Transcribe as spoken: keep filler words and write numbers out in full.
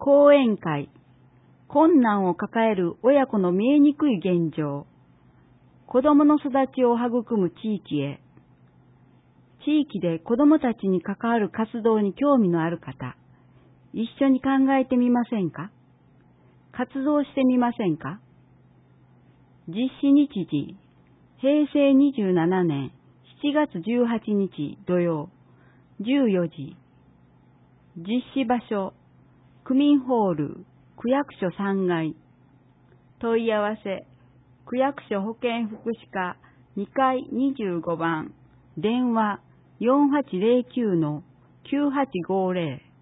講演会、困難を抱える親子の見えにくい現状、子供の育ちを育む地域へ。地域で子供たちに関わる活動に興味のある方、一緒に考えてみませんか？活動してみませんか？実施日時、へいせいにじゅうななねんしちがつじゅうはちにち土曜、じゅうよじ。実施場所、区民ホール、区役所さんがい。問い合わせ、区役所保健福祉課にかいにじゅうごばん、電話 よんはちゼロきゅうのきゅうはちごゼロ。